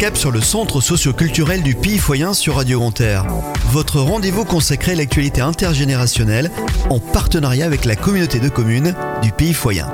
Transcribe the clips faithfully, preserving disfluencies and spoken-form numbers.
cap sur le centre socio-culturel du Pilly-Foyen sur Radio Grand Air. Votre rendez-vous consacré à l'actualité intergénérationnelle en partenariat avec la communauté de communes du Pilly-Foyen.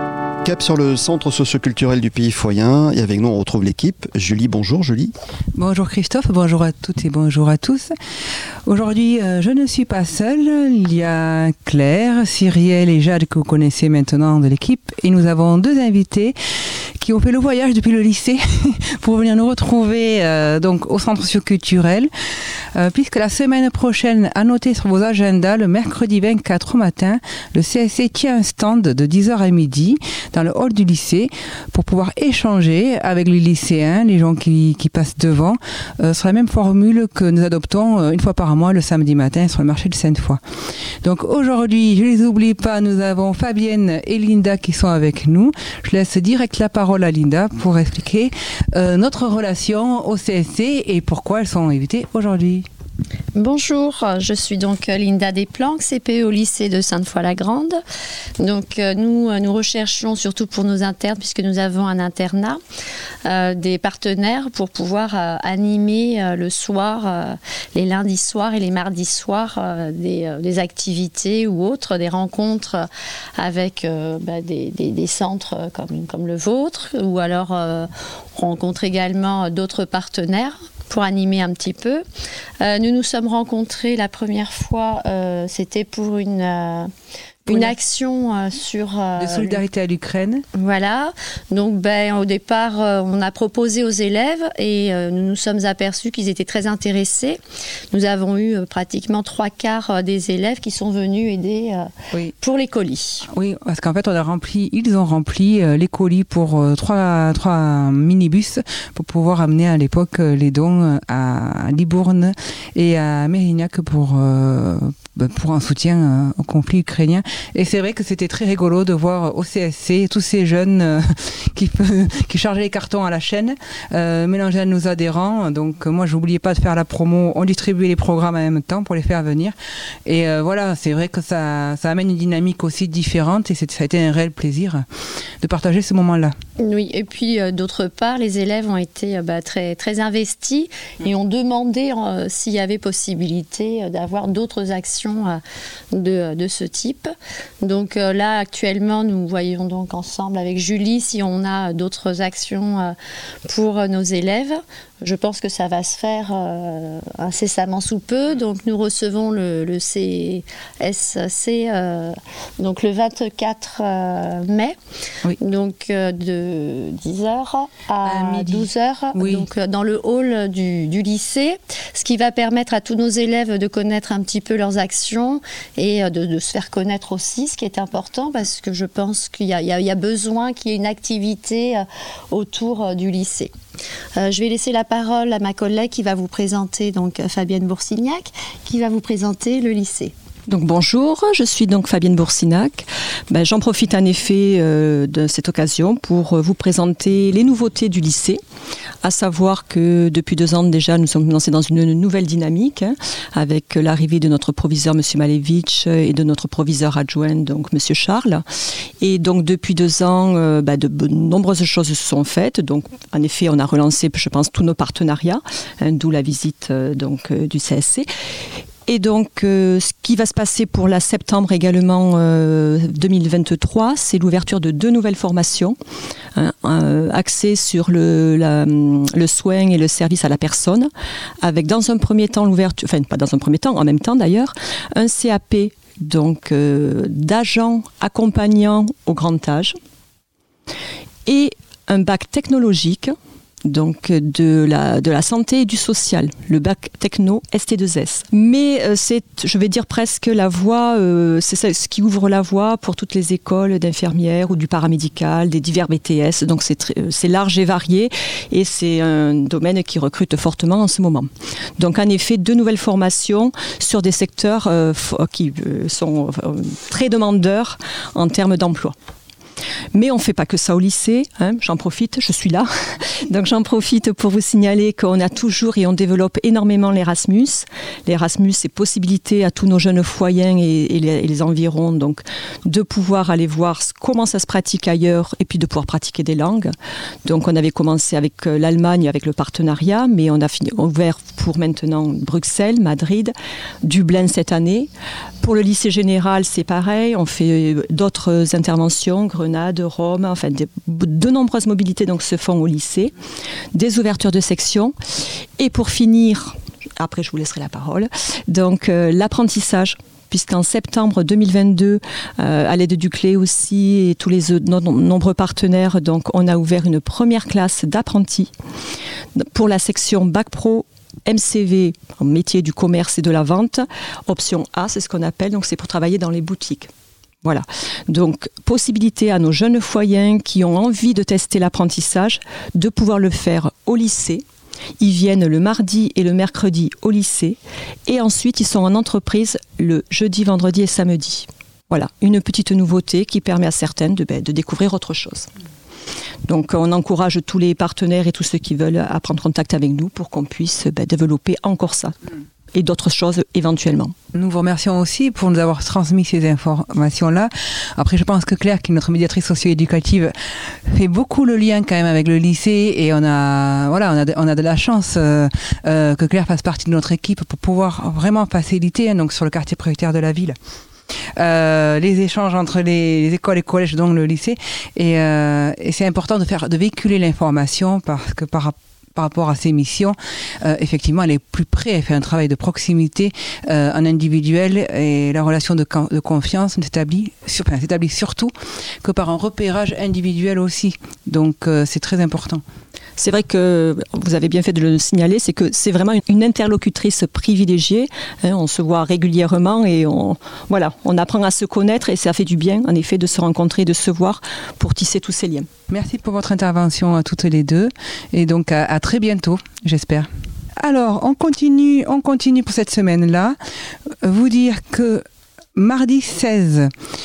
Cap sur le centre socio-culturel du Pilly-Foyen et avec nous on retrouve l'équipe. Julie, bonjour Julie. Bonjour Christophe, bonjour à toutes et bonjour à tous. Aujourd'hui euh, je ne suis pas seule, il y a Claire, Cyrielle et Jade que vous connaissez maintenant de l'équipe et nous avons deux invités qui ont fait le voyage depuis le lycée pour venir nous retrouver euh, donc au centre socio-culturel euh, puisque la semaine prochaine, à noter sur vos agendas, le mercredi vingt-quatre au matin, le C S C tient un stand de dix heures à midi dans le hall du lycée pour pouvoir échanger avec les lycéens, les gens qui, qui passent devant, euh, sur la même formule que nous adoptons euh, une fois par mois le samedi matin sur le marché de Sainte-Foy. Donc aujourd'hui, je ne les oublie pas, nous avons Fabienne et Linda qui sont avec nous. Je laisse direct la parole à Linda pour expliquer euh, notre relation au C S C et pourquoi elles sont invitées aujourd'hui. Bonjour, je suis donc Linda Desplanques, C P E au lycée de Sainte-Foy-la-Grande. Donc nous, nous recherchons surtout pour nos internes, puisque nous avons un internat, euh, des partenaires pour pouvoir euh, animer euh, le soir, euh, les lundis soirs et les mardis soirs, euh, des, euh, des activités ou autres, des rencontres avec euh, bah, des, des, des centres comme, comme le vôtre, ou alors euh, on rencontre également d'autres partenaires pour animer un petit peu. Euh, nous nous sommes rencontrés la première fois, euh, c'était pour une, euh, une action euh, sur... Euh, de solidarité à l'Ukraine. Voilà. Donc ben, au départ, euh, on a proposé aux élèves et euh, nous nous sommes aperçus qu'ils étaient très intéressés. Nous avons eu euh, pratiquement trois quarts euh, des élèves qui sont venus aider euh, oui. pour les colis. Oui, parce qu'en fait, on a rempli, ils ont rempli euh, les colis pour euh, trois, trois minibus pour pouvoir amener à l'époque euh, les dons à Libourne et à Mérignac pour... Euh, pour un soutien euh, au conflit ukrainien. Et c'est vrai que c'était très rigolo de voir au C S C tous ces jeunes euh, qui, qui chargeaient les cartons à la chaîne, euh, mélangés à nos adhérents. Donc moi, je n'oubliais pas de faire la promo. On distribuait les programmes en même temps pour les faire venir. Et euh, voilà, c'est vrai que ça, ça amène une dynamique aussi différente et c'est, ça a été un réel plaisir de partager ce moment-là. Oui, et puis euh, d'autre part, les élèves ont été euh, bah, très, très investis et ont demandé euh, s'il y avait possibilité euh, d'avoir d'autres actions De, de ce type. Donc euh, là, actuellement, nous voyons donc ensemble avec Julie si on a d'autres actions euh, pour nos élèves. Je pense que ça va se faire euh, incessamment sous peu. Donc nous recevons le, le C S C euh, donc le vingt-quatre mai, oui. donc euh, de dix heures à, à douze heures, oui. donc euh, dans le hall du, du lycée, ce qui va permettre à tous nos élèves de connaître un petit peu leurs actions et euh, de, de se faire connaître aussi, ce qui est important parce que je pense qu'il y a, il y a, il y a besoin qu'il y ait une activité euh, autour euh, du lycée. Euh, je vais laisser la parole à ma collègue qui va vous présenter, donc Fabienne Boursignac, qui va vous présenter le lycée. Donc bonjour, je suis donc Fabienne Boursignac. Ben, j'en profite en effet euh, de cette occasion pour vous présenter les nouveautés du lycée. À savoir que depuis deux ans déjà, nous sommes lancés dans une nouvelle dynamique hein, avec l'arrivée de notre proviseur M. Malevich et de notre proviseur adjoint donc M. Charles. Et donc depuis deux ans, euh, ben, de, de nombreuses choses se sont faites. Donc en effet, on a relancé, je pense, tous nos partenariats, hein, d'où la visite euh, donc euh, du C S C. Et donc, euh, ce qui va se passer pour la septembre également euh, deux mille vingt-trois, c'est l'ouverture de deux nouvelles formations hein, euh, axées sur le, la, le soin et le service à la personne, avec dans un premier temps l'ouverture, enfin pas dans un premier temps, en même temps d'ailleurs, un C A P donc euh, d'agent accompagnant au grand âge et un bac technologique. Donc de la, de la santé et du social, le bac techno S T deux S. Mais euh, c'est, je vais dire presque la voie, euh, c'est ça, ce qui ouvre la voie pour toutes les écoles d'infirmières ou du paramédical, des divers B T S. Donc c'est, très, c'est large et varié et c'est un domaine qui recrute fortement en ce moment. Donc en effet, deux nouvelles formations sur des secteurs euh, qui euh, sont euh, très demandeurs en termes d'emploi. Mais on ne fait pas que ça au lycée, hein, j'en profite, je suis là. Donc j'en profite pour vous signaler qu'on a toujours et on développe énormément l'Erasmus. L'Erasmus, c'est possibilité à tous nos jeunes foyens et, et, les, et les environs donc, de pouvoir aller voir comment ça se pratique ailleurs et puis de pouvoir pratiquer des langues. Donc on avait commencé avec l'Allemagne, avec le partenariat, mais on a fini, ouvert pour maintenant Bruxelles, Madrid, Dublin cette année. Pour le lycée général, c'est pareil, on fait d'autres interventions, Grenade, Rome, enfin de, de nombreuses mobilités donc, se font au lycée, des ouvertures de sections. Et pour finir, après je vous laisserai la parole, donc euh, l'apprentissage. Puisqu'en septembre deux mille vingt-deux, euh, à l'aide du C L E aussi et tous les euh, no- nombreux partenaires, donc on a ouvert une première classe d'apprentis pour la section Bac Pro M C V, métier du commerce et de la vente. Option A, c'est ce qu'on appelle, donc c'est pour travailler dans les boutiques. Voilà. Donc, possibilité à nos jeunes foyens qui ont envie de tester l'apprentissage de pouvoir le faire au lycée. Ils viennent le mardi et le mercredi au lycée et ensuite ils sont en entreprise le jeudi, vendredi et samedi. Voilà, une petite nouveauté qui permet à certaines de, ben, de découvrir autre chose. Donc on encourage tous les partenaires et tous ceux qui veulent à prendre contact avec nous pour qu'on puisse ben, développer encore ça et d'autres choses éventuellement. Nous vous remercions aussi pour nous avoir transmis ces informations-là. Après, je pense que Claire, qui est notre médiatrice socio-éducative, fait beaucoup le lien quand même avec le lycée et on a, voilà, on a, de, on a de la chance euh, euh, que Claire fasse partie de notre équipe pour pouvoir vraiment faciliter hein, donc sur le quartier prioritaire de la ville. Euh, les échanges entre les, les écoles et collèges, donc le lycée, et, euh, et c'est important de faire, de véhiculer l'information parce que par rapport par rapport à ses missions, euh, effectivement, elle est plus près, elle fait un travail de proximité, euh, en individuel, et la relation de, de confiance ne s'établit, sur, enfin, s'établit surtout que par un repérage individuel aussi. Donc, euh, c'est très important. C'est vrai que vous avez bien fait de le signaler, c'est que c'est vraiment une interlocutrice privilégiée. Hein, on se voit régulièrement et on, voilà, on apprend à se connaître et ça fait du bien, en effet, de se rencontrer, de se voir pour tisser tous ces liens. Merci pour votre intervention à toutes les deux et donc à, à très bientôt, j'espère. Alors, on continue, on continue pour cette semaine-là. Vous dire que mardi seize,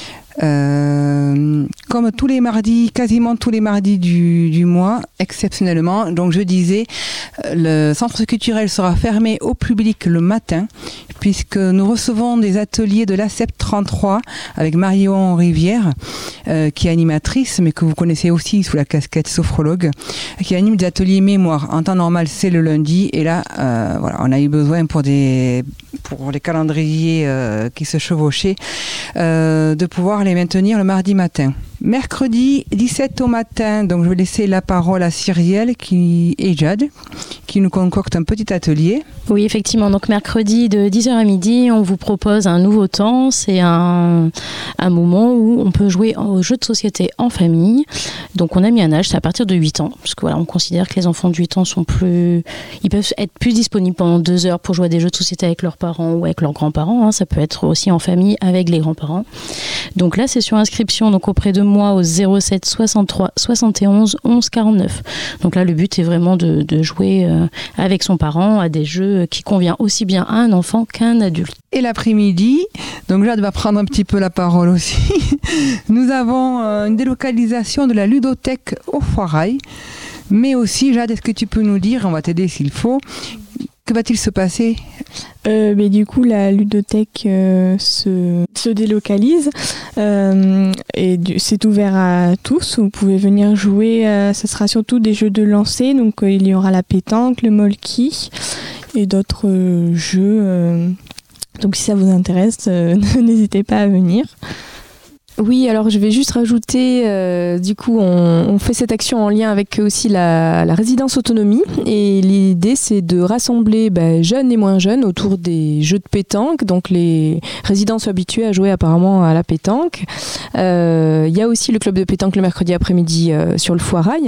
Euh, comme tous les mardis, quasiment tous les mardis du, du mois, exceptionnellement, donc je disais, le centre culturel sera fermé au public le matin, puisque nous recevons des ateliers de l'A C E P trente-trois avec Marion Rivière, euh, qui est animatrice, mais que vous connaissez aussi sous la casquette sophrologue, qui anime des ateliers mémoire. En temps normal, c'est le lundi, et là, euh, voilà, on a eu besoin pour des pour les calendriers euh, qui se chevauchaient, euh, de pouvoir les maintenir le mardi matin. Mercredi dix-sept au matin, donc je vais laisser la parole à Cyrielle qui, et Jade, qui nous concoctent un petit atelier. Oui, effectivement. Donc mercredi de dix heures à midi, on vous propose un nouveau temps. C'est un, un moment où on peut jouer aux jeux de société en famille. Donc on a mis un âge, c'est à partir de huit ans. Parce que voilà, on considère que les enfants de huit ans sont plus... Ils peuvent être plus disponibles pendant deux heures pour jouer à des jeux de société avec leurs parents ou avec leurs grands-parents. Hein. Ça peut être aussi en famille avec les grands-parents. Donc là, c'est sur inscription donc auprès de moi au zéro sept soixante-trois soixante et onze onze quarante-neuf. Donc là, le but est vraiment de, de jouer euh, avec son parent à des jeux qui conviennent aussi bien à un enfant qu'à un adulte. Et l'après-midi, donc Jade va prendre un petit peu la parole aussi, nous avons euh, une délocalisation de la ludothèque au Foirail, mais aussi, Jade, est-ce que tu peux nous dire, on va t'aider s'il faut, que va-t-il se passer ? Euh, mais du coup, la ludothèque euh, se, se délocalise euh, et du, c'est ouvert à tous. Vous pouvez venir jouer. Euh, ce sera surtout des jeux de lancer. Donc, euh, il y aura la pétanque, le molki et d'autres euh, jeux. Euh, donc, si ça vous intéresse, euh, n'hésitez pas à venir. Oui, alors je vais juste rajouter, euh, du coup, on, on fait cette action en lien avec aussi la, la résidence autonomie. Et l'idée, c'est de rassembler bah, jeunes et moins jeunes autour des jeux de pétanque. Donc, les résidents sont habitués à jouer apparemment à la pétanque. Il euh, y a aussi le club de pétanque le mercredi après-midi euh, sur le Foirail.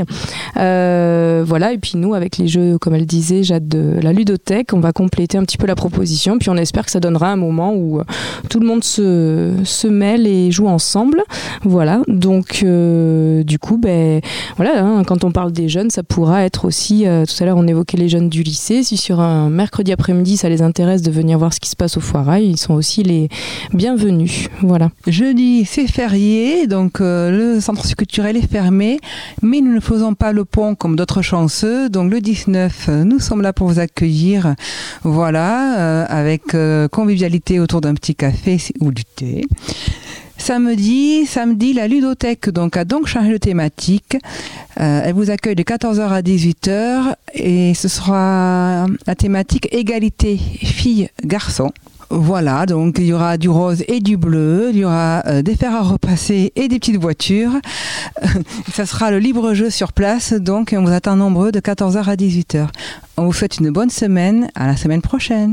Euh, voilà, et puis nous, avec les jeux, comme elle disait, Jade, de la ludothèque, on va compléter un petit peu la proposition. Puis on espère que ça donnera un moment où euh, tout le monde se, se mêle et joue ensemble. ensemble. Voilà, donc euh, du coup, ben, voilà, hein, quand on parle des jeunes, ça pourra être aussi, euh, tout à l'heure on évoquait les jeunes du lycée, si sur un mercredi après-midi ça les intéresse de venir voir ce qui se passe au Foirail, ils sont aussi les bienvenus. Voilà. Jeudi, c'est férié, donc euh, le centre culturel est fermé, mais nous ne faisons pas le pont comme d'autres chanceux, donc le dix-neuf, nous sommes là pour vous accueillir, voilà, euh, avec euh, convivialité autour d'un petit café ou du thé. Samedi, samedi, la ludothèque donc, a donc changé de thématique. Euh, elle vous accueille de quatorze heures à dix-huit heures et ce sera la thématique égalité filles-garçons. Voilà, donc il y aura du rose et du bleu, il y aura euh, des fers à repasser et des petites voitures. Ça sera le libre jeu sur place, donc on vous attend nombreux de quatorze heures à dix-huit heures. On vous souhaite une bonne semaine, à la semaine prochaine.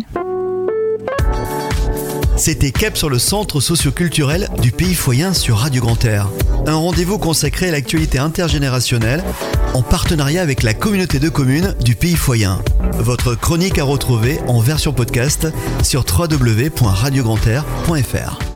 C'était Cap sur le centre socio-culturel du Pays Foyen sur Radio Grand Air. Un rendez-vous consacré à l'actualité intergénérationnelle en partenariat avec la communauté de communes du Pays Foyen. Votre chronique à retrouver en version podcast sur w w w point radio grand air point f r.